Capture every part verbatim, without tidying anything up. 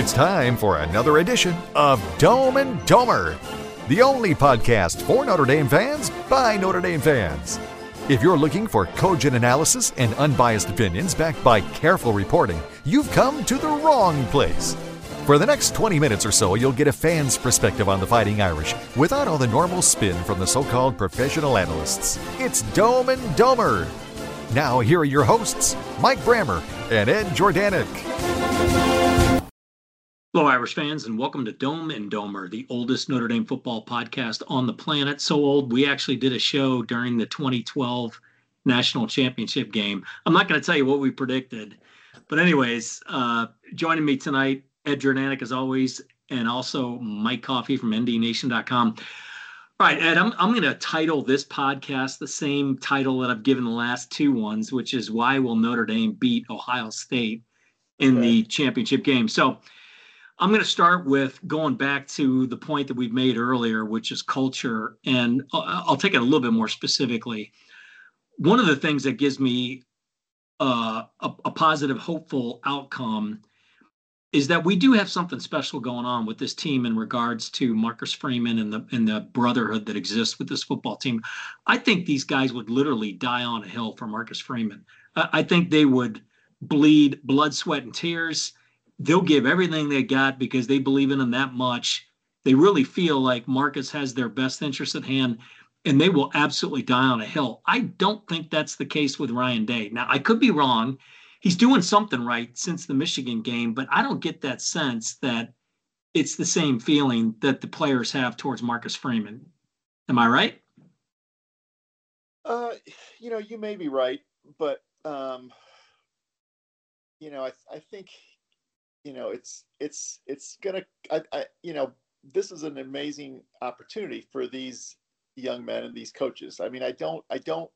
It's time for another edition of Dome and Domer, the only podcast for Notre Dame fans by Notre Dame fans. If you're looking for cogent analysis and unbiased opinions backed by careful reporting, you've come to the wrong place. For the next twenty minutes or so, you'll get a fan's perspective on the Fighting Irish without all the normal spin from the so-called professional analysts. It's Dome and Domer. Now, here are your hosts, Mike Brammer and Ed Jordanek. Hello, Irish fans, and welcome to Dome and Domer, the oldest Notre Dame football podcast on the planet. So old, we actually did a show during the twenty twelve National Championship game. I'm not going to tell you what we predicted. But anyways, uh, joining me tonight, Ed Jordanek, as always, and also Mike Coffey from N D Nation dot com. All right, Ed, I'm, I'm going to title this podcast the same title that I've given the last two ones, which is Why Will Notre Dame Beat Ohio State in okay. the championship game? So I'm going to start with going back to the point that we've made earlier, which is culture. And I'll take it a little bit more specifically. One of the things that gives me uh, a, a positive, hopeful outcome is that we do have something special going on with this team in regards to Marcus Freeman and the and the brotherhood that exists with this football team. I think these guys would literally die on a hill for Marcus Freeman. Uh, I think they would bleed blood, sweat, and tears. They'll give everything they got because they believe in him that much. They really feel like Marcus has their best interest at hand, and they will absolutely die on a hill. I don't think that's the case with Ryan Day. Now, I could be wrong. He's doing something right since the Michigan game, but I don't get that sense that it's the same feeling that the players have towards Marcus Freeman. Am I right? Uh, you know, you may be right, but, um, you know, I, I think – you know, it's, it's, it's gonna, I, I, you know, this is an amazing opportunity for these young men and these coaches. I mean, I don't, I don't,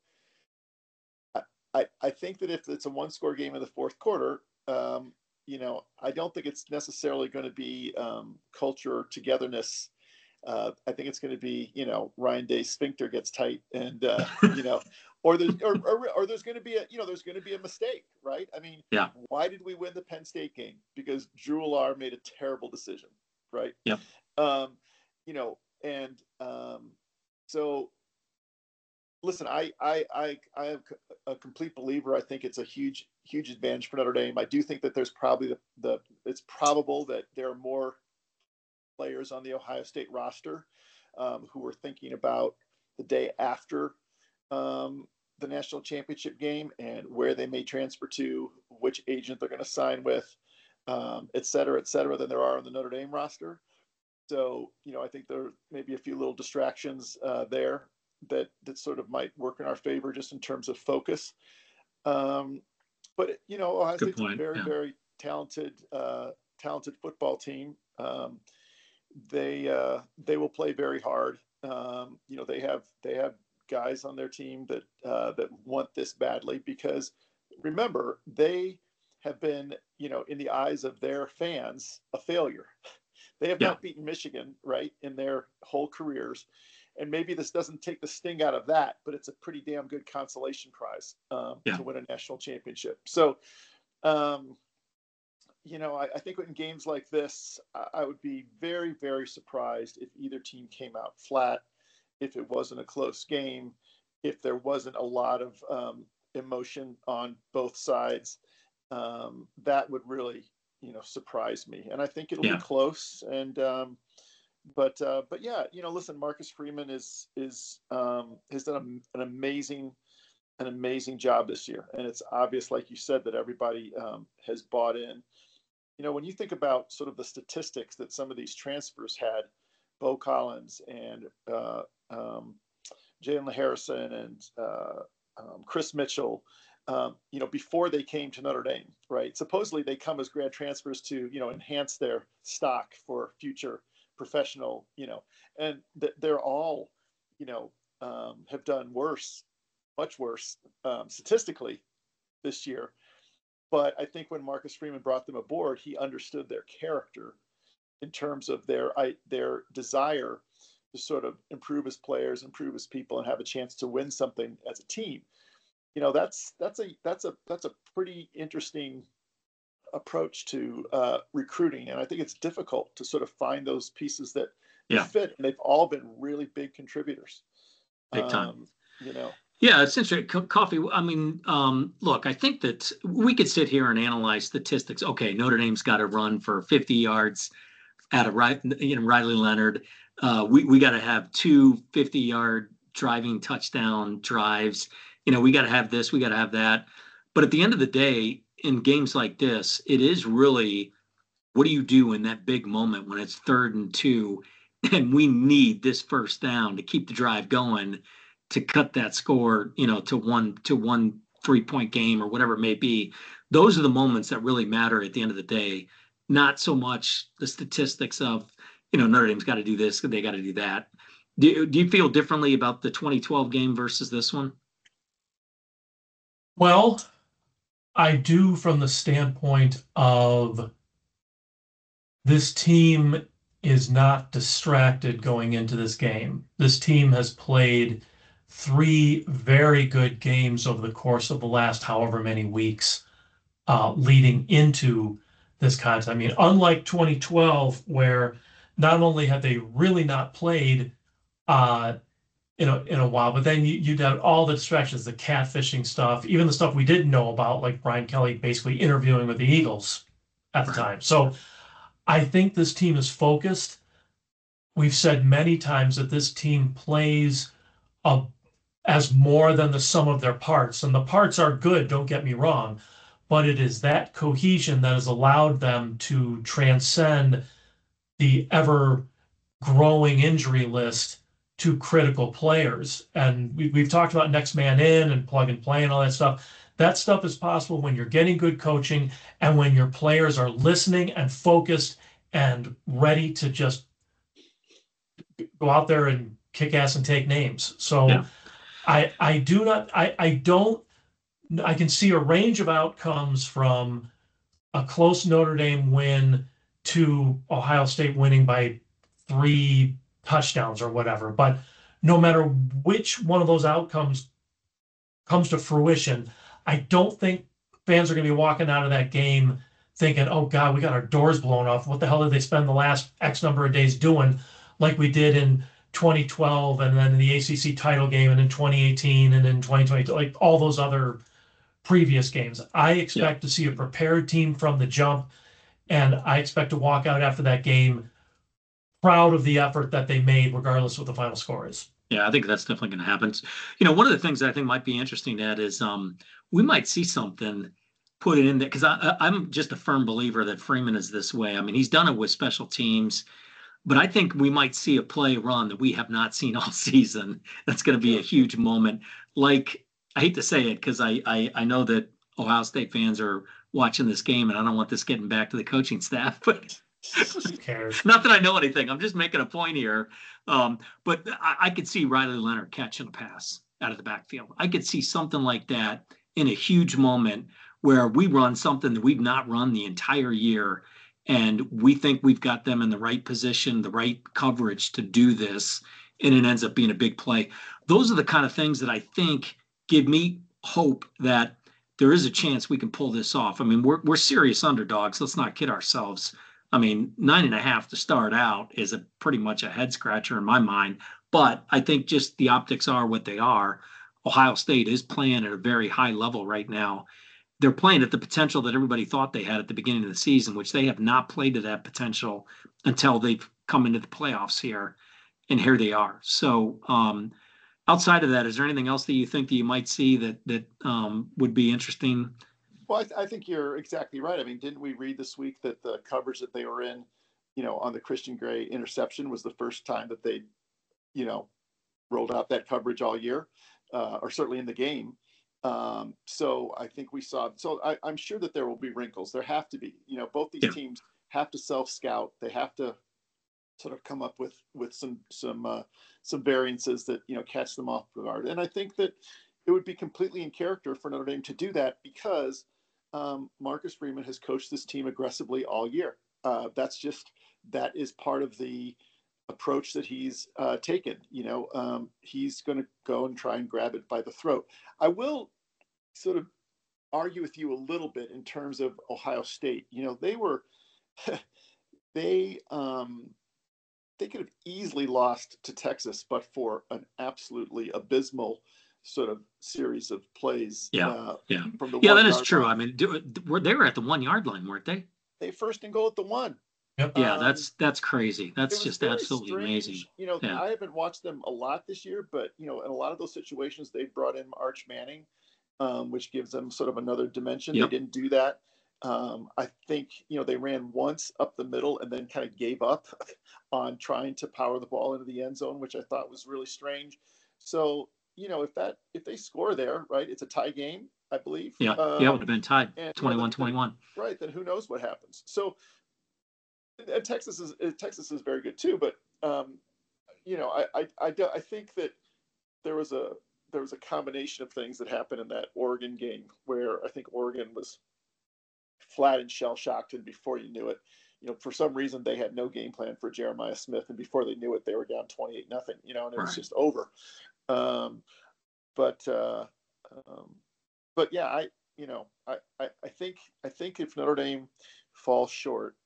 I, I think that if it's a one score game in the fourth quarter, um, you know, I don't think it's necessarily going to be um, culture or togetherness. Uh, I think it's going to be, you know, Ryan Day's sphincter gets tight and, uh, you know, or there's, or, or, or there's going to be a, you know, there's going to be a mistake, right? I mean, yeah. Why did we win the Penn State game? Because Drew Allar made a terrible decision, right? Yeah. Um, you know, and um, so listen, I, I, I, I am a complete believer. I think it's a huge, huge advantage for Notre Dame. I do think that there's probably the, the it's probable that there are more players on the Ohio State roster um, who were thinking about the day after um, the national championship game and where they may transfer to, which agent they're going to sign with, um, et cetera, et cetera, than there are on the Notre Dame roster. So, you know, I think there may be a few little distractions uh, there that, that sort of might work in our favor just in terms of focus. Um, but, you know, Ohio Good State's point. a very, yeah. very talented, uh, talented football team. Um, they uh, they will play very hard. Um, you know, they have they have guys on their team that uh, that want this badly because remember, they have been, you know, in the eyes of their fans, a failure. They have yeah. not beaten Michigan, right, in their whole careers. And maybe this doesn't take the sting out of that, but it's a pretty damn good consolation prize um, yeah. to win a national championship. So, um, you know, I, I think in games like this, I, I would be very, very surprised if either team came out flat, if it wasn't a close game, if there wasn't a lot of um, emotion on both sides. Um, that would really, you know, surprise me. And I think it'll yeah. be close. And, um, but, uh, but yeah, you know, listen, Marcus Freeman is, is, um, has done a, an amazing, an amazing job this year. And it's obvious, like you said, that everybody um, has bought in. You know, when you think about sort of the statistics that some of these transfers had, Bo Collins and uh, um, Jalen Harrison and uh, um, Chris Mitchell, um, you know, before they came to Notre Dame, right? Supposedly they come as grad transfers to, you know, enhance their stock for future professional, you know, and th- they're all, you know, um, have done worse, much worse um, statistically this year. But I think when Marcus Freeman brought them aboard, he understood their character in terms of their I, their desire to sort of improve as players, improve as people, and have a chance to win something as a team. You know, that's that's a that's a that's a pretty interesting approach to uh, recruiting, and I think it's difficult to sort of find those pieces that, that Yeah, fit. And they've all been really big contributors. big time. Um, you know, Yeah, it's interesting. Co- Coffee. I mean, um, look, I think that we could sit here and analyze statistics. Okay, Notre Dame's got to run for fifty yards out of Ri- you know, Riley Leonard. Uh, we we got to have two fifty-yard driving touchdown drives. You know, we got to have this, we got to have that. But at the end of the day, in games like this, it is really what do you do in that big moment when it's third and two, and we need this first down to keep the drive going, to cut that score, you know, to one to one three point game or whatever it may be. Those are the moments that really matter at the end of the day, not so much the statistics of, you know, Notre Dame's got to do this, they got to do that. Do you, do you feel differently about the twenty twelve game versus this one? Well, I do from the standpoint of this team is not distracted going into this game. This team has played three very good games over the course of the last however many weeks uh, leading into this contest. I mean, unlike twenty twelve, where not only have they really not played uh, in a in a while, but then you, you'd have all the distractions, the catfishing stuff, even the stuff we didn't know about, like Brian Kelly basically interviewing with the Eagles at the Right. time. So I think this team is focused. We've said many times that this team plays a, as more than the sum of their parts, and the parts are good, don't get me wrong, but it is that cohesion that has allowed them to transcend the ever growing injury list to critical players. And we, we've talked about next man in and plug and play and all that stuff. That stuff is possible when you're getting good coaching and when your players are listening and focused and ready to just go out there and kick ass and take names. So Yeah. I I do not I I don't I can see a range of outcomes from a close Notre Dame win to Ohio State winning by three touchdowns or whatever. But no matter which one of those outcomes comes to fruition, I don't think fans are going to be walking out of that game thinking, oh God, we got our doors blown off. What the hell did they spend the last X number of days doing, like we did in twenty twelve and then in the A C C title game and in twenty eighteen and in twenty twenty, like all those other previous games. I expect yeah. to see a prepared team from the jump, and I expect to walk out after that game proud of the effort that they made, regardless of what the final score is. Yeah, I think that's definitely going to happen. You know, one of the things that I think might be interesting, Ed, is um, we might see something put it in there, because I'm just a firm believer that Freeman is this way. I mean, he's done it with special teams, but I think we might see a play run that we have not seen all season. That's going to be a huge moment. Like, I hate to say it because I, I I know that Ohio State fans are watching this game, and I don't want this getting back to the coaching staff, but who cares? Not that I know anything. I'm just making a point here. Um, but I, I could see Riley Leonard catching a pass out of the backfield. I could see something like that in a huge moment where we run something that we've not run the entire year, and we think we've got them in the right position, the right coverage to do this, and it ends up being a big play. Those are the kind of things that I think give me hope that there is a chance we can pull this off. I mean, we're we're serious underdogs. Let's not kid ourselves. I mean, nine and a half to start out is a pretty much a head scratcher in my mind. But I think just the optics are what they are. Ohio State is playing at a very high level right now. They're playing at the potential that everybody thought they had at the beginning of the season, which they have not played to that potential until they've come into the playoffs here. And here they are. So um, outside of that, is there anything else that you think that you might see that that um, would be interesting? Well, I, th- I think you're exactly right. I mean, didn't we read this week that the coverage that they were in, you know, on the Christian Gray interception was the first time that they, you know, rolled out that coverage all year, uh, or certainly in the game. Um, so I think we saw. So I, I'm sure that there will be wrinkles. There have to be. You know, both these Yeah. teams have to self-scout. They have to sort of come up with with some some uh, some variances that, you know, catch them off guard. And I think that it would be completely in character for Notre Dame to do that because um, Marcus Freeman has coached this team aggressively all year. Uh, that's just that is part of the approach that he's uh, taken. You know, um, he's going to go and try and grab it by the throat. I will sort of argue with you a little bit in terms of Ohio State. You know, they were they um, they could have easily lost to Texas, but for an absolutely abysmal sort of series of plays. Yeah, uh, yeah, from the yeah. one That is yard true. line. I mean, do, they were at the one yard line, weren't they? They first and goal at the one. Yep. Yeah, Um, that's that's crazy. it That's was just very absolutely strange. amazing. You know, Yeah. I haven't watched them a lot this year, but you know, in a lot of those situations, they brought in Arch Manning, um, which gives them sort of another dimension. Yep. They didn't do that. Um, I think you know they ran once up the middle and then kind of gave up on trying to power the ball into the end zone, which I thought was really strange. So you know, if that if they score there, right, it's a tie game, I believe. Yeah, um, yeah, it would have been tied and, twenty-one you know, twenty-one. then, right, then who knows what happens. So and Texas is Texas is very good too, but um, you know, I, I I I think that there was a there was a combination of things that happened in that Oregon game where I think Oregon was flat and shell shocked, and before you knew it, you know, for some reason they had no game plan for Jeremiah Smith, and before they knew it, they were down twenty-eight nothing, you know, and it was Right. just over. Um, but uh, um, but yeah, I you know I, I I think I think if Notre Dame falls short,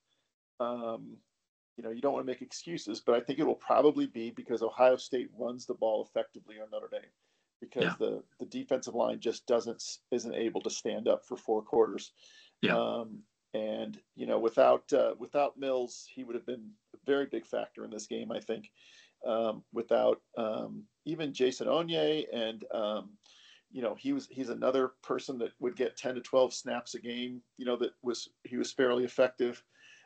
um, you know, you don't want to make excuses, but I think it will probably be because Ohio State runs the ball effectively on Notre Dame, because Yeah. the the defensive line just doesn't isn't able to stand up for four quarters. Yeah. Um, and you know, without uh, without Mills, he would have been a very big factor in this game, I think. Um, without um, even Jason Onye, and um, you know, he was he's another person that would get ten to twelve snaps a game. You know, that was he was fairly effective.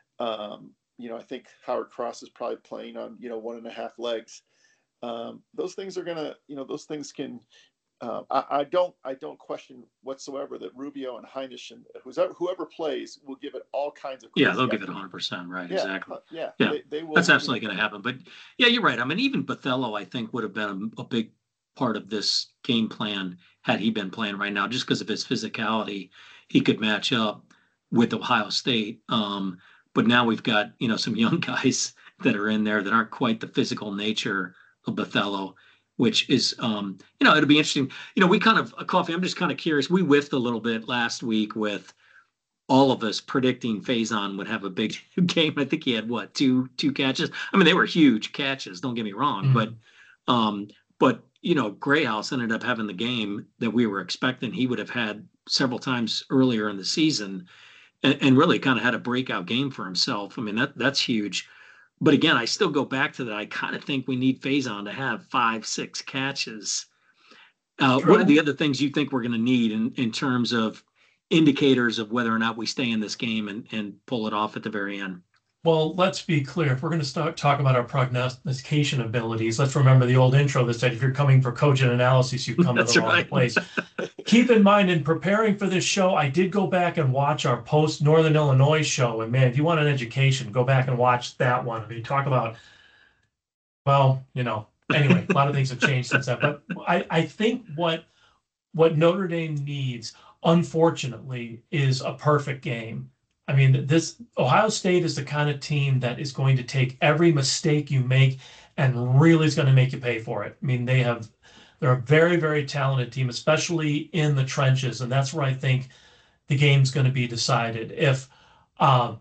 Um, you know, I think Howard Cross is probably playing on, you know, one and a half legs. Um, those things are gonna, you know, those things can. Uh, I, I don't, I don't question whatsoever that Rubio and Heinisch and whoever, whoever plays will give it all kinds of. Yeah, they'll give it effort. one hundred percent. Right. Yeah, Exactly. uh, yeah, Yeah. They, they will. That's you absolutely know, going to happen. But yeah, you're right. I mean, even Bothello, I think, would have been a, a big part of this game plan had he been playing right now, just because of his physicality. He could match up with Ohio State. Um, but now we've got, you know, some young guys that are in there that aren't quite the physical nature of Bothello, which is, um, you know, it'll be interesting. You know, we kind of, Coffee, I'm just kind of curious. We whiffed a little bit last week with all of us predicting Faison would have a big game. I think he had, what, two two catches? I mean, they were huge catches, don't get me wrong. Mhm. But, um, but you know, Grayhouse ended up having the game that we were expecting he would have had several times earlier in the season, and, and really kind of had a breakout game for himself. I mean, that that's huge. But again, I still go back to that. I kind of think we need Faison to have five, six catches. Uh, what are the other things you think we're going to need in, in terms of indicators of whether or not we stay in this game and, and pull it off at the very end? Well, let's be clear. If we're going to start talk about our prognostication abilities, let's remember the old intro that said, if you're coming for cogent analysis, you come to That's the wrong right. place. Keep in mind, in preparing for this show, I did go back and watch our post Northern Illinois show. And man, if you want an education, go back and watch that one. I mean, talk about, well, you know, anyway, a lot of things have changed since then. But I, I think what what Notre Dame needs, unfortunately, is a perfect game. I mean, this Ohio State is the kind of team that is going to take every mistake you make and really is going to make you pay for it. I mean, they have, they're a very, very talented team, especially in the trenches. And that's where I think the game's going to be decided. If, um,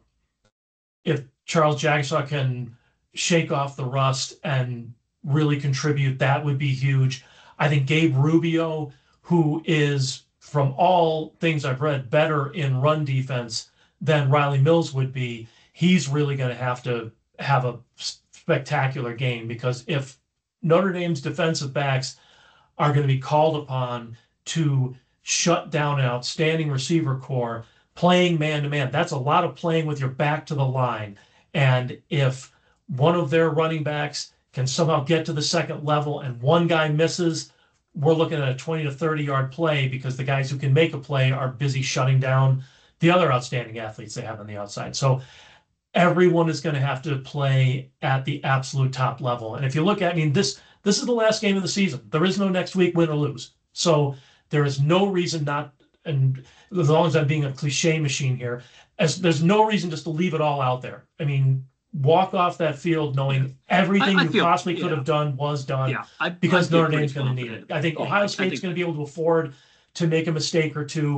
if Charles Jagusah can shake off the rust and really contribute, that would be huge. I think Gabe Rubio, who is, from all things I've read, better in run defense than Riley Mills would be, he's really going to have to have a spectacular game, because if Notre Dame's defensive backs are going to be called upon to shut down an outstanding receiver core playing man-to-man, that's a lot of playing with your back to the line. And if one of their running backs can somehow get to the second level and one guy misses, we're looking at a twenty to thirty yard play, because the guys who can make a play are busy shutting down the other outstanding athletes they have on the outside. So everyone is going to have to play at the absolute top level. And if you look at, I mean, this this is the last game of the season. There is no next week, win or lose. So there is no reason not, and as long as I'm being a cliche machine here, as there's no reason just to leave it all out there. I mean, walk off that field knowing everything I- I you feel- possibly could yeah. have done was done. Yeah, I, Because I feel Notre pretty Dame's going to need it. confident. I think Yeah, Ohio I State's think- going to be able to afford to make a mistake or two.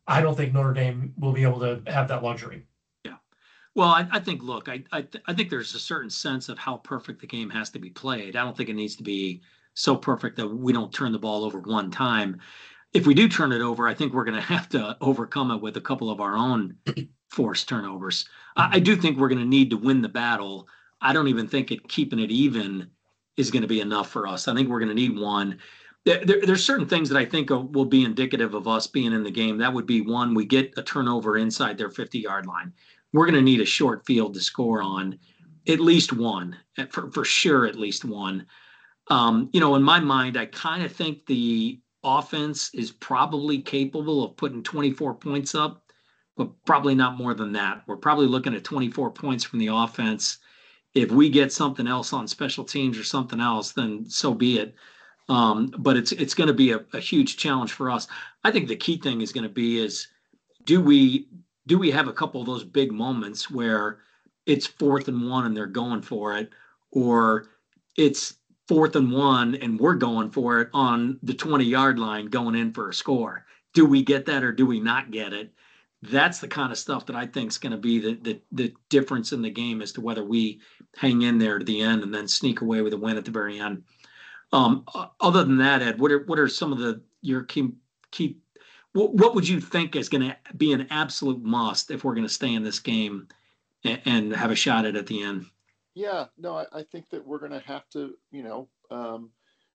I don't think Notre Dame will be able to have that luxury. Yeah. Well, I, I think, look, I, I, th- I think there's a certain sense of how perfect the game has to be played. I don't think it needs to be so perfect that we don't turn the ball over one time. If we do turn it over, I think we're going to have to overcome it with a couple of our own forced turnovers. I, I do think we're going to need to win the battle. I don't even think it keeping it even is going to be enough for us. I think we're going to need one. There, there, there's certain things that I think are, will be indicative of us being in the game. That would be one, we get a turnover inside their fifty-yard line. We're going to need a short field to score on, at least one, for, for sure, at least one. Um, you know, in my mind, I kind of think the offense is probably capable of putting twenty-four points up, but probably not more than that. We're probably looking at twenty-four points from the offense. If we get something else on special teams or something else, then so be it. Um, but it's it's going to be a, a huge challenge for us. I think the key thing is going to be is do we do we have a couple of those big moments where it's fourth and one and they're going for it, or it's fourth and one and we're going for it on the twenty yard line going in for a score. Do we get that or do we not get it? That's the kind of stuff that I think is going to be the, the the difference in the game as to whether we hang in there to the end and then sneak away with a win at the very end. Um, other than that, Ed, what are what are some of the your key key? What, what would you think is going to be an absolute must if we're going to stay in this game and, and have a shot at it at the end? Yeah, no, I, I think that we're going to have to, you know, um,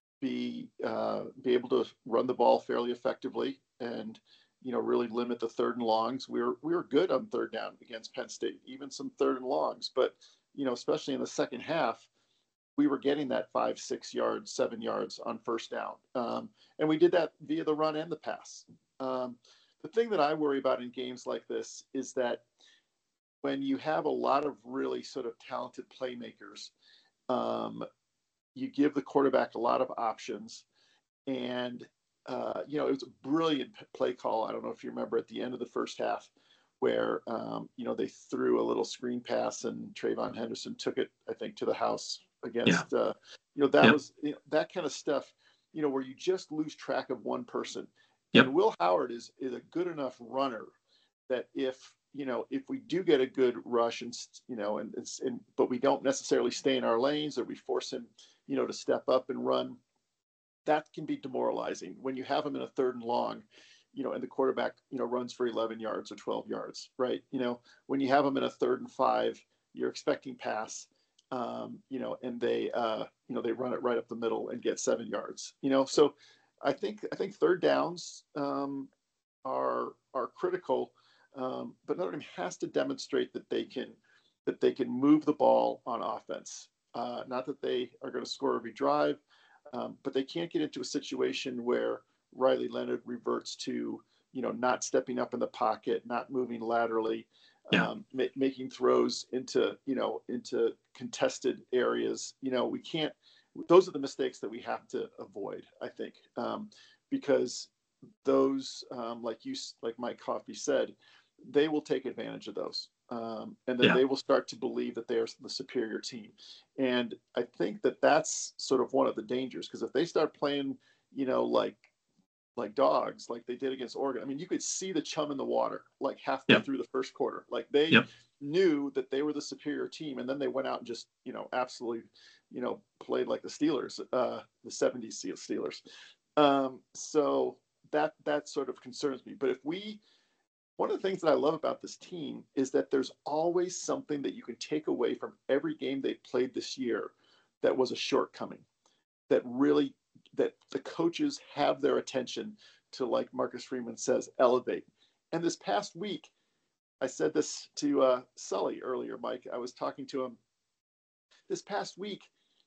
be uh, be able to run the ball fairly effectively, and you know, really limit the third and longs. We were we were good on third down against Penn State, even some third and longs, but you know, especially in the second half, we were getting that five, six yards, seven yards on first down, um, and we did that via the run and the pass. Um, the thing that I worry about in games like this is that when you have a lot of really sort of talented playmakers, um, you give the quarterback a lot of options. And, uh, you know, it was a brilliant play call. I don't know if you remember at the end of the first half where, um, you know, they threw a little screen pass and Trayvon Henderson took it, I think, to the house against, yeah. uh, you know, that yep. was you know, that kind of stuff, you know, where you just lose track of one person. Yep. And Will Howard is, is a good enough runner that if, you know, if we do get a good rush and, you know, and, and, but we don't necessarily stay in our lanes or we force him, you know, to step up and run, that can be demoralizing when you have him in a third and long, you know, and the quarterback, you know, runs for eleven yards or twelve yards, right? You know, when you have him in a third and five, you're expecting pass, um, you know, and they, uh, you know, they run it right up the middle and get seven yards, you know? So I think, I think third downs um, are, are critical. Um, but Notre Dame has to demonstrate that they can that they can move the ball on offense. Uh, not that they are going to score every drive, um, but they can't get into a situation where Riley Leonard reverts to you know not stepping up in the pocket, not moving laterally, yeah. um, ma- making throws into you know into contested areas. You know we can't. Those are the mistakes that we have to avoid. I think um, because those, um, like you, like Mike Coffey said, they will take advantage of those. Um, and then yeah. they will start to believe that they're the superior team. And I think that that's sort of one of the dangers, because if they start playing, you know, like, like dogs, like they did against Oregon, I mean, you could see the chum in the water, like halfway yep. through the first quarter, like they yep. knew that they were the superior team. And then they went out and just, you know, absolutely, you know, played like the Steelers, uh, the seventies Steelers. Um, so, that that sort of concerns me. But if we, one of the things that I love about this team is that there's always something that you can take away from every game they played this year that was a shortcoming, that really, that the coaches have their attention to, like Marcus Freeman says, elevate. And this past week, I said this to uh, Sully earlier, Mike, I was talking to him. This past week,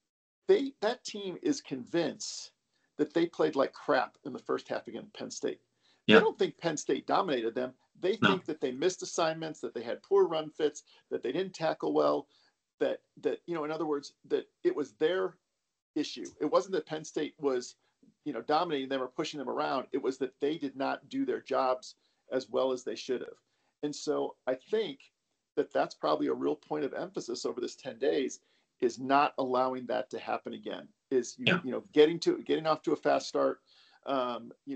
they that team is convinced that they played like crap in the first half against Penn State. Yeah. They don't think Penn State dominated them. They no. think that they missed assignments, that they had poor run fits, that they didn't tackle well, that, that, you know, in other words, that it was their issue. It wasn't that Penn State was, you know, dominating them or pushing them around. It was that they did not do their jobs as well as they should have. And so I think that that's probably a real point of emphasis over this ten days, is not allowing that to happen again. Is you, yeah. you know getting to getting off to a fast start, um, you know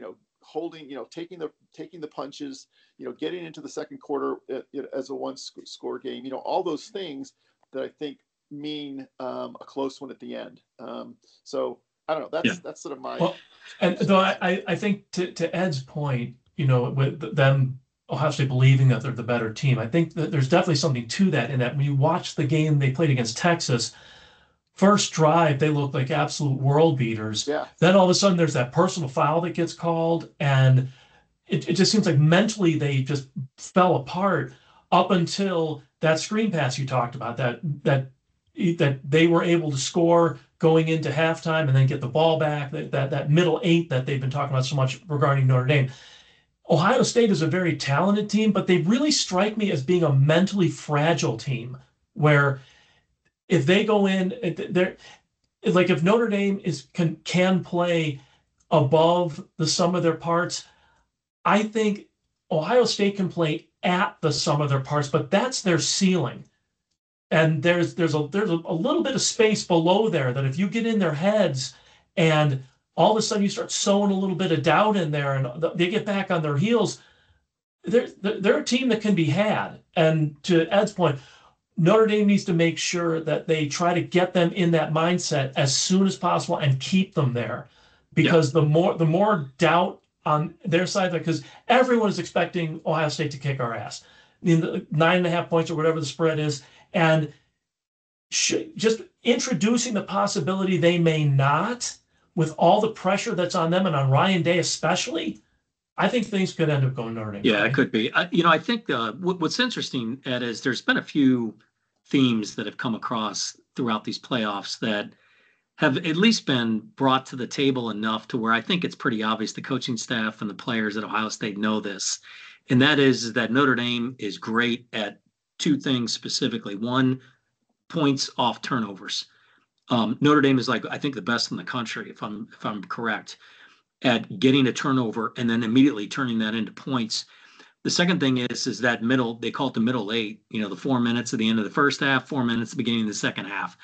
holding, you know, taking the taking the punches, you know, getting into the second quarter as a one score game, you know, all those things that I think mean um, a close one at the end. Um, so I don't know. That's yeah. that's sort of my. Well, and though I, I think to, to Ed's point, you know, with them Ohio State believing that they're the better team, I think that there's definitely something to that. In that when you watch the game they played against Texas, first drive they looked like absolute world beaters. Yeah. Then all of a sudden there's that personal foul that gets called, and it, it just seems like mentally they just fell apart up until that screen pass you talked about. That that that they were able to score going into halftime and then get the ball back, that, that, that middle eight that they've been talking about so much regarding Notre Dame. Ohio State is a very talented team, but they really strike me as being a mentally fragile team where if they go in, they're like, if Notre Dame is can, can play above the sum of their parts, I think Ohio State can play at the sum of their parts, but that's their ceiling. And there's there's a there's a, a little bit of space below there that if you get in their heads and all of a sudden you start sowing a little bit of doubt in there and they get back on their heels, they're, they're a team that can be had. And to Ed's point, Notre Dame needs to make sure that they try to get them in that mindset as soon as possible and keep them there. Because yeah. the more the more doubt on their side, because everyone is expecting Ohio State to kick our ass. I mean, the nine and a half points or whatever the spread is. And sh- just introducing the possibility they may not, with all the pressure that's on them and on Ryan Day especially, I think things could end up going Notre Dame. Yeah, right? It could be. I, you know, I think uh, w- what's interesting, Ed, is there's been a few themes that have come across throughout these playoffs that have at least been brought to the table enough to where I think it's pretty obvious the coaching staff and the players at Ohio State know this. And that is that Notre Dame is great at two things specifically. One, points off turnovers. Um, Notre Dame is like, I think, the best in the country, if I'm if I'm correct, at getting a turnover and then immediately turning that into points. The second thing is is that middle, they call it the middle eight, you know, the four minutes at the end of the first half, four minutes at the beginning of the second half.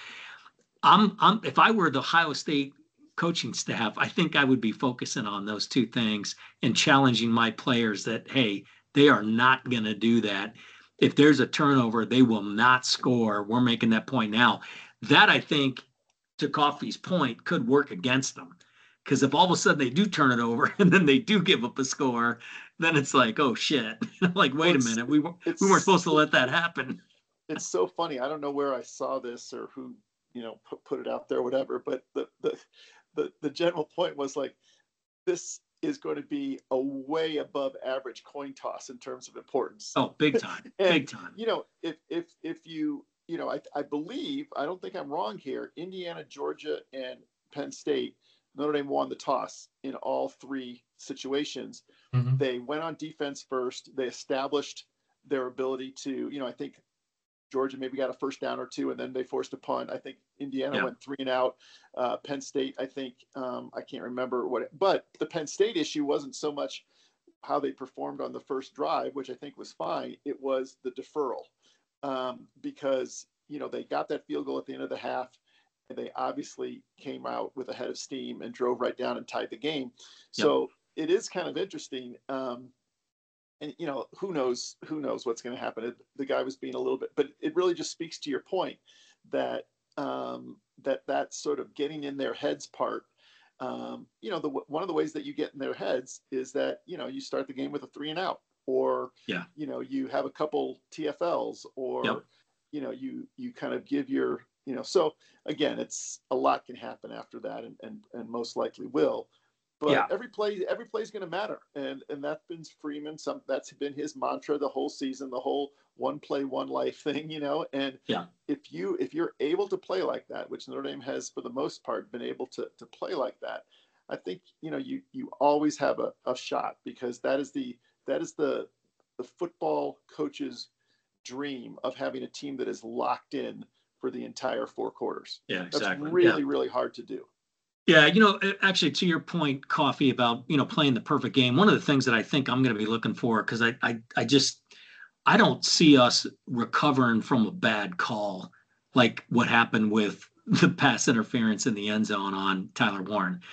I'm I'm if I were the Ohio State coaching staff, I think I would be focusing on those two things and challenging my players that, hey, they are not going to do that. If there's a turnover, they will not score. We're making that point now. That, I think, to Coffey's point, could work against them. Because if all of a sudden they do turn it over and then they do give up a score, then it's like, oh, shit. Like, wait well, a minute. We, we weren't supposed to let that happen. It's so funny. I don't know where I saw this or who, you know, put, put it out there or whatever. But the, the, the, the general point was like, this is going to be a way above average coin toss in terms of importance. Oh, big time, and, big time. You know, if if if you you know, I I believe, I don't think I'm wrong here. Indiana, Georgia, and Penn State, Notre Dame won the toss in all three situations. Mm-hmm. They went on defense first. They established their ability to, you know, I think Georgia maybe got a first down or two, and then they forced a punt. I think Indiana yeah. went three and out. Uh, Penn State, I think, um, I can't remember what, it, but the Penn State issue wasn't so much how they performed on the first drive, which I think was fine. It was the deferral um, because, you know, they got that field goal at the end of the half, and they obviously came out with a head of steam and drove right down and tied the game. So yep. it is kind of interesting. Um, And, you know, who knows, who knows what's going to happen. It, the guy was being a little bit, but it really just speaks to your point that, um, that, that sort of getting in their heads part, um, you know, the, one of the ways that you get in their heads is that, you know, you start the game with a three and out, or, yeah. you know, you have a couple T F Ls, or, yep. you know, you, you kind of give your, you know, so again, it's a lot can happen after that, and, and, and most likely will. But yeah. every play, every play is going to matter, and and that's been Freeman. Some that's been his mantra the whole season, the whole one play, one life thing, you know. And yeah. if you if you're able to play like that, which Notre Dame has for the most part been able to to play like that, I think you know you you always have a, a shot, because that is the that is the the football coach's dream of having a team that is locked in for the entire four quarters. Yeah, exactly. That's really yeah. really hard to do. Yeah, you know, actually, to your point, Coffee, about, you know, playing the perfect game, one of the things that I think I'm going to be looking for, because I, I, I just, I don't see us recovering from a bad call like what happened with the pass interference in the end zone on Tyler Warren.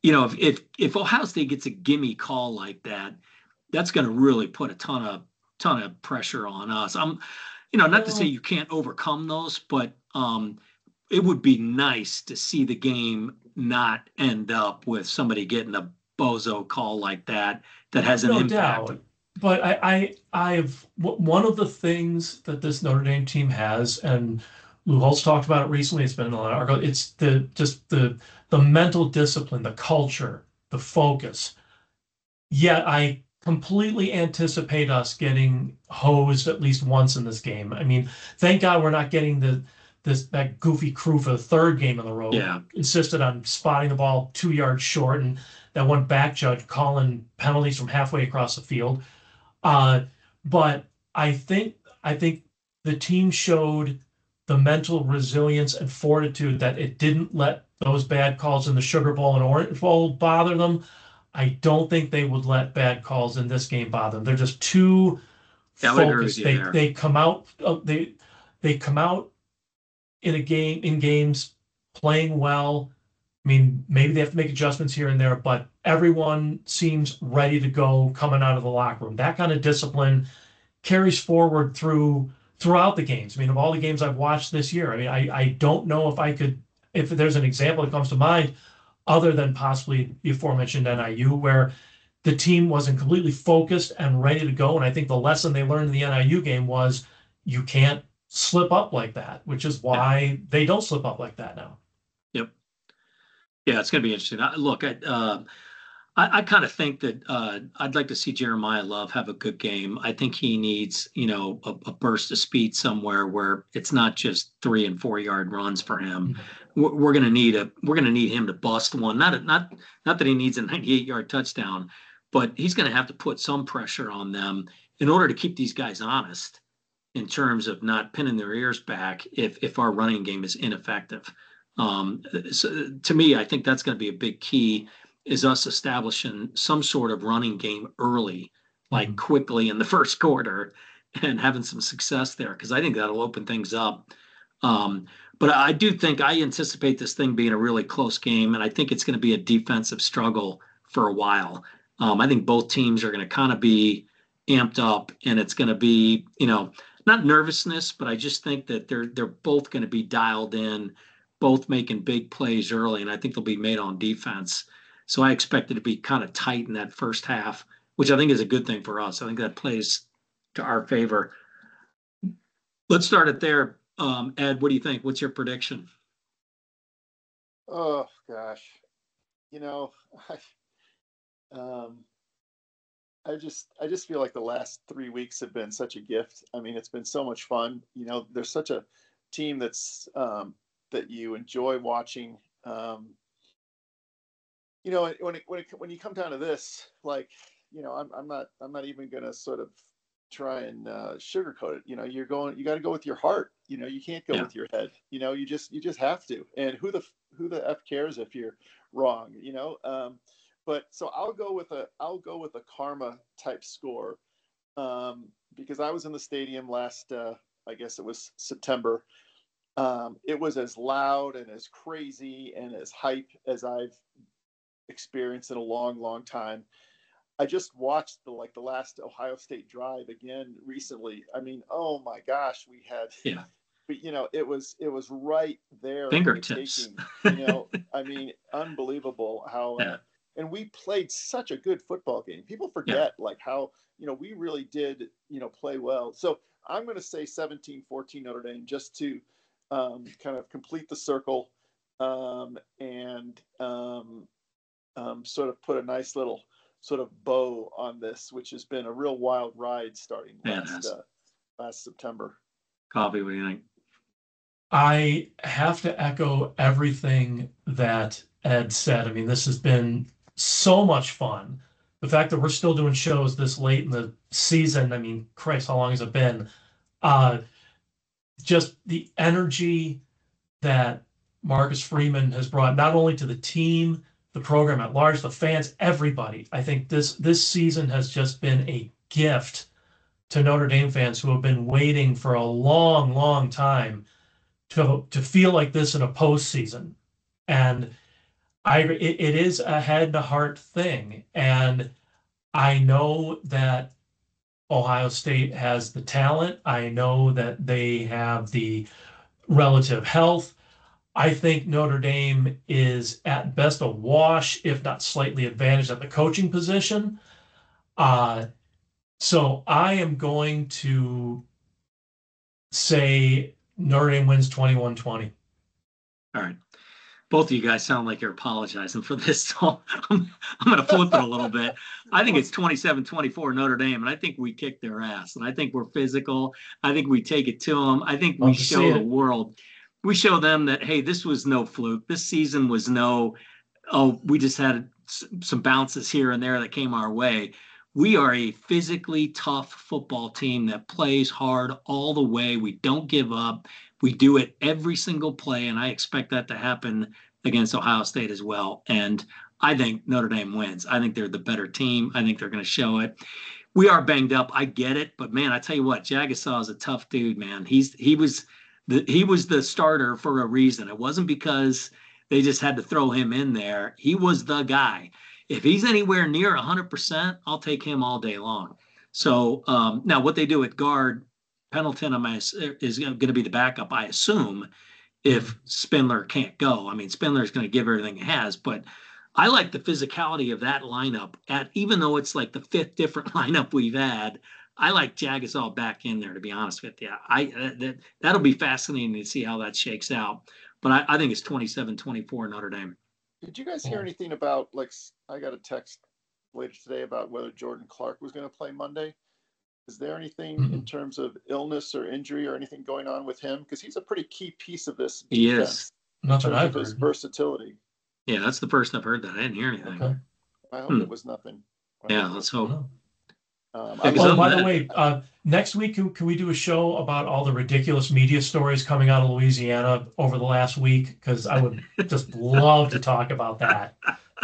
you know, if if if Ohio State gets a gimme call like that, that's going to really put a ton of ton of pressure on us. I'm, you know, not to say you can't overcome those, but um, it would be nice to see the game not end up with somebody getting a bozo call like that that has an No impact. doubt. But I, I, I've one of the things that this Notre Dame team has, and Lou Holtz talked about it recently. It's been in a lot of articles. It's the just the the mental discipline, the culture, the focus. Yet I completely anticipate us getting hosed at least once in this game. I mean, thank God we're not getting the this that goofy crew for the third game in the row. Yeah. Insisted on spotting the ball two yards short, and that one back judge calling penalties from halfway across the field. Uh, but I think I think the team showed the mental resilience and fortitude that it didn't let those bad calls in the Sugar Bowl and Orange Bowl bother them. I don't think they would let bad calls in this game bother them. They're just too Yeah, I would agree with focused. you They there. they come out uh, they they come out in a game in games playing well. I mean, maybe they have to make adjustments here and there, but everyone seems ready to go coming out of the locker room. That kind of discipline carries forward through throughout the games. I mean, of all the games I've watched this year, I mean, I, I don't know if I could, if there's an example that comes to mind other than possibly the aforementioned N I U, where the team wasn't completely focused and ready to go. And I think the lesson they learned in the N I U game was you can't slip up like that, which is why yeah. they don't slip up like that now. Yep. Yeah, it's going to be interesting. I, look, I, uh, I, I kind of think that uh, I'd like to see Jeremiah Love have a good game. I think he needs, you know, a, a burst of speed somewhere where it's not just three and four yard runs for him. Mm-hmm. We're, we're going to need a, we're going to need him to bust one. Not, not, not that he needs a ninety-eight yard touchdown, but he's going to have to put some pressure on them in order to keep these guys honest in terms of not pinning their ears back if if our running game is ineffective. Um, so to me, I think that's going to be a big key, is us establishing some sort of running game early, like mm-hmm. quickly in the first quarter, and having some success there, because I think that'll open things up. Um, but I do think I anticipate this thing being a really close game, and I think it's going to be a defensive struggle for a while. Um, I think both teams are going to kind of be amped up, and it's going to be, you know, not nervousness, but I just think that they're they're both going to be dialed in, both making big plays early, and I think they'll be made on defense. So I expect it to be kind of tight in that first half, which I think is a good thing for us. I think that plays to our favor. Let's start it there. Um, Ed, what do you think? What's your prediction? Oh, gosh. You know, I, um, I just I just feel like the last three weeks have been such a gift. I mean, it's been so much fun. You know, there's such a team that's um, that you enjoy watching. Um, you know, when it, when it, when you come down to this, like, you know, I'm I'm not I'm not even gonna sort of try and uh, sugarcoat it. You know, you're going, you got to go with your heart. You know, you can't go yeah. with your head. You know, you just you just have to. And who the who the f cares if you're wrong? You know. Um, But so I'll go with a I'll go with a karma type score, um, because I was in the stadium last uh, I guess it was September. Um, it was as loud and as crazy and as hype as I've experienced in a long, long time. I just watched the like the last Ohio State drive again recently. I mean, oh my gosh, we had yeah. But, you know, it was it was right there. Fingertips. Taking, you know, I mean, unbelievable how. Yeah. Uh, And we played such a good football game. People forget yeah. like how, you know, we really did, you know, play well. So I'm going to say seventeen fourteen Notre Dame, just to um, kind of complete the circle um, and um, um, sort of put a nice little sort of bow on this, which has been a real wild ride starting last, uh, last September. Coffee, what do you think? I have to echo everything that Ed said. I mean, this has been so much fun. The fact that we're still doing shows this late in the season, I mean, Christ, how long has it been? Uh, just the energy that Marcus Freeman has brought, not only to the team, the program at large, the fans, everybody. I think this this season has just been a gift to Notre Dame fans who have been waiting for a long, long time to, to feel like this in a postseason. And I agree. It, it is a head to heart thing. And I know that Ohio State has the talent. I know that they have the relative health. I think Notre Dame is at best a wash, if not slightly advantaged at the coaching position. Uh, so I am going to say Notre Dame wins twenty-one twenty. All right. Both of you guys sound like you're apologizing for this. So I'm, I'm going to flip it a little bit. I think it's twenty-seven twenty-four Notre Dame, and I think we kick their ass. And I think we're physical. I think we take it to them. I think we Love to see show the it. world. We show them that, hey, this was no fluke. This season was no, oh, we just had s- some bounces here and there that came our way. We are a physically tough football team that plays hard all the way. We don't give up. We do it every single play, and I expect that to happen against Ohio State as well. And I think Notre Dame wins. I think they're the better team. I think they're going to show it. We are banged up. I get it, but man, I tell you what, Jagasaw is a tough dude, man. He's he was the he was the starter for a reason. It wasn't because they just had to throw him in there. He was the guy. If he's anywhere near one hundred percent, I'll take him all day long. So um, now what they do at guard, Pendleton is going to be the backup, I assume, if Spindler can't go. I mean, Spindler is going to give everything he has, but I like the physicality of that lineup. At even though it's like the fifth different lineup we've had, I like Jagasaw back in there. To be honest with you, I that that'll be fascinating to see how that shakes out. But I, I think it's twenty-seven twenty-four Notre Dame. Did you guys hear anything about, like, I got a text later today about whether Jordan Clark was going to play Monday? Is there anything Mhm. in terms of illness or injury or anything going on with him? Because he's a pretty key piece of this He defense is. in Not that terms I've of his heard. versatility. Yeah, that's the first I've heard that. I didn't hear anything. Okay. I hope Hmm. it was nothing. I Yeah, hope it let's was- hope. Oh, Um, Yeah, I 'cause love Oh, by other the than way, uh, next week, can, can we do a show about all the ridiculous media stories coming out of Louisiana over the last week? Because I would just love to talk about that.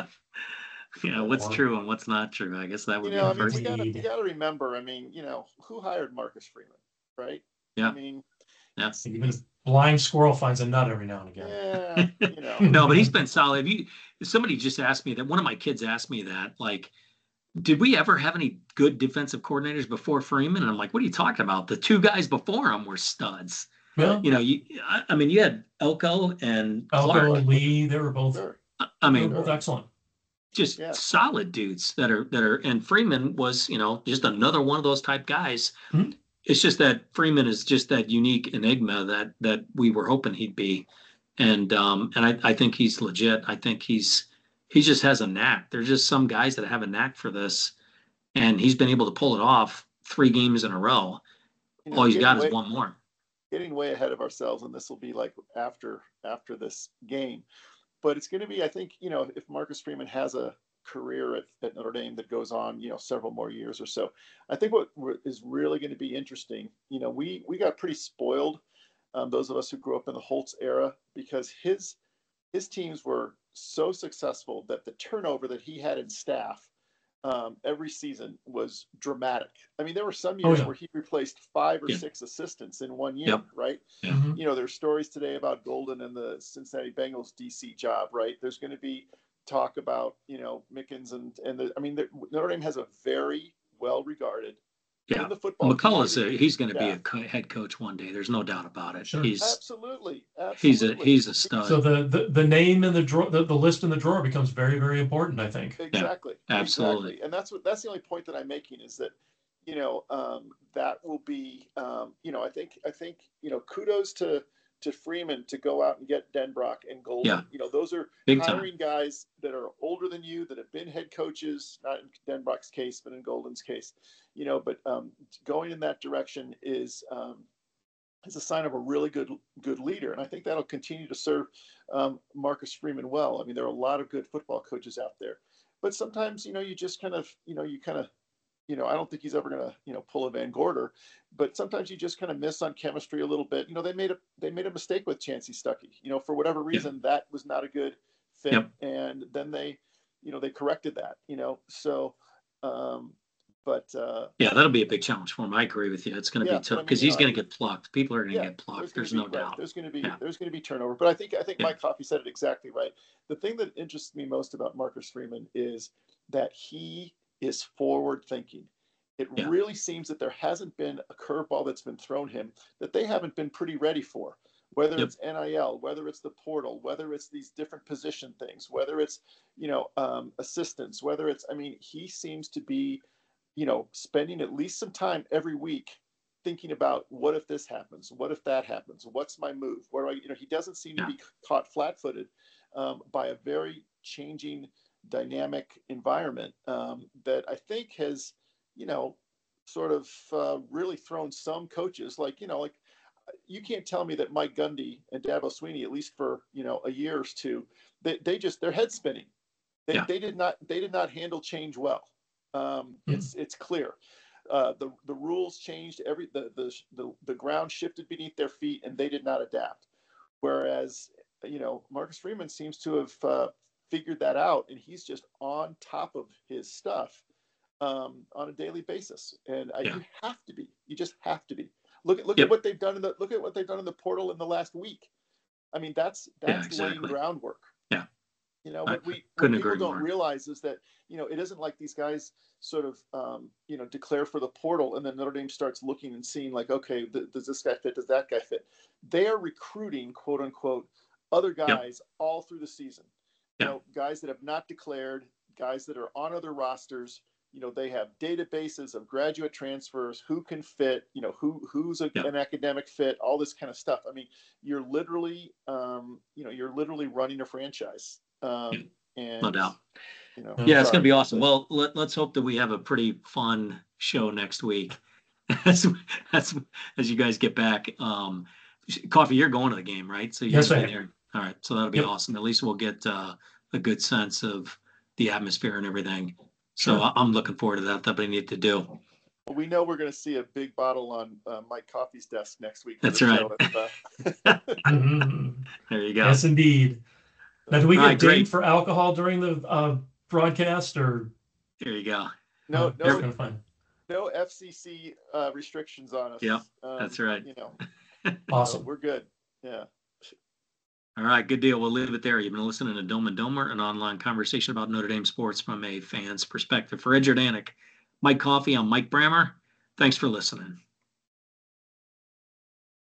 Yeah, what's true and what's not true. I guess that would you know, I be mean, the we first. gotta, we Indeed. gotta remember, I mean, you know, who hired Marcus Freeman, right? Yeah. I mean, Yeah. Even a blind squirrel finds a nut every now and again. yeah, you know, No, but he's been solid. If you, somebody just asked me that. One of my kids asked me that. Like, did we ever have any good defensive coordinators before Freeman? And I'm like, what are you talking about? The two guys before him were studs. Yeah, You know, you. I, I mean, you had Elko and Elko, Clark. Lee, they were both, sure. I- I they were mean, both excellent. just Yeah. solid dudes that are that are. And Freeman was, you know, just another one of those type guys. Mhm. It's just that Freeman is just that unique enigma that that we were hoping he'd be, and um and I, I think he's legit. I think he's he just has a knack. There's just some guys that have a knack for this, and he's been able to pull it off three games in a row. You know, All he's getting got is way- one more. Getting way ahead of ourselves, and this will be like after after this game. But it's going to be, I think, you know, if Marcus Freeman has a career at, at Notre Dame that goes on, you know, several more years or so, I think what is really going to be interesting, you know, we we got pretty spoiled, um, those of us who grew up in the Holtz era, because his his teams were so successful that the turnover that he had in staff um, every season was dramatic. I mean, there were some Oh, years yeah. where he replaced five or Yeah. six assistants in one year, Yep. right? Yeah. Mhm. You know, there's stories today about Golden and the Cincinnati Bengals D C job, right? There's going to be talk about, you know, Mickens and, and the, I mean, the, Notre Dame has a very well regarded Yeah. in the football McCullough's a, community. he's going to be Yeah. a co- head coach one day. There's no doubt about it. Sure. He's Absolutely. he's a Absolutely. he's a stud. So the, the, the name in the drawer, the, the list in the drawer becomes very, very important, I think. Exactly. absolutely. Exactly. And that's what that's the only point that I'm making is that, you know, um, that will be, um, you know, I think I think you know, kudos to to Freeman to go out and get Denbrock and Golden. Yeah. You know, those are Big time. hiring guys that are older than you, that have been head coaches, not in Denbrock's case, but in Golden's case. You know, but um, going in that direction is um, is a sign of a really good good leader, and I think that'll continue to serve um, Marcus Freeman well. I mean, there are a lot of good football coaches out there, but sometimes, you know, you just kind of, you know, you kind of, you know, I don't think he's ever going to, you know, pull a Van Gorder, but sometimes you just kind of miss on chemistry a little bit. You know, they made a they made a mistake with Chancey Stuckey. You know, for whatever reason, that was not a good fit, Yep. and then they, you know, they corrected that. You know, so. Um, but uh, yeah, that'll be a big challenge for him. I agree with you. It's going to yeah, be tough I mean, because you he's know, going I to mean, get plucked. People are going to yeah, get plucked. there's, There's be, no right, doubt. There's going to be yeah. there's going to be turnover, but I think I think yeah. Mike Coffey said it exactly right. The thing that interests me most about Marcus Freeman is that he is forward thinking. It yeah. really seems that there hasn't been a curveball that's been thrown him that they haven't been pretty ready for. Whether yep. it's N I L, whether it's the portal, whether it's these different position things, whether it's, you know, um, assistants, whether it's, I mean, he seems to be, you know, spending at least some time every week thinking about what if this happens? What if that happens? What's my move? Where do I, you know, he doesn't seem yeah. to be caught flat footed um, by a very changing, dynamic environment um, that I think has, you know, sort of uh, really thrown some coaches like, you know, like, you can't tell me that Mike Gundy and Dabo Sweeney, at least for, you know, a year or two, they, they just, their head spinning. They, yeah. they did not, they did not handle change well. Um, mm. It's, it's clear. Uh, the, the rules changed every, the, the, the, the ground shifted beneath their feet and they did not adapt. Whereas, you know, Marcus Freeman seems to have uh, figured that out and he's just on top of his stuff um, on a daily basis. And uh, yeah. you have to be, you just have to be. Look at look yep. at what they've done in the look at what they've done in the portal in the last week. I mean, that's that's yeah, exactly. laying groundwork. Yeah. You know, what we what people don't more. realize is that, you know, it isn't like these guys sort of um, you know, declare for the portal and then Notre Dame starts looking and seeing like, okay, th- does this guy fit? Does that guy fit? They are recruiting, quote unquote, other guys yep. all through the season. You yep. know, guys that have not declared, guys that are on other rosters. You know, they have databases of graduate transfers, who can fit, you know, who who's a, yeah. an academic fit, all this kind of stuff. I mean, you're literally, um, you know, you're literally running a franchise. Um, yeah. and, no doubt. You know, yeah, it's going to be awesome. Well, let, let's hope that we have a pretty fun show next week as, as, as you guys get back. Um, Coffee, you're going to the game, right? So yes, I there. All right. So that'll be yep. awesome. At least we'll get uh, a good sense of the atmosphere and everything. So sure. I'm looking forward to that. That'll be neat to do. Well, we know we're going to see a big bottle on uh, Mike Coffey's desk next week. That's right. Uh... There you go. Yes, indeed. Now, do we All get right, dinged great. for alcohol during the uh, broadcast, or? There you go. No, uh, no, no F C C uh, restrictions on us. Yeah, um, that's right. You know, awesome. So we're good. Yeah. All right, good deal. We'll leave it there. You've been listening to Dome and Domer, an online conversation about Notre Dame sports from a fan's perspective. For Ed Jordanek, Mike Coffey, I'm Mike Brammer. Thanks for listening.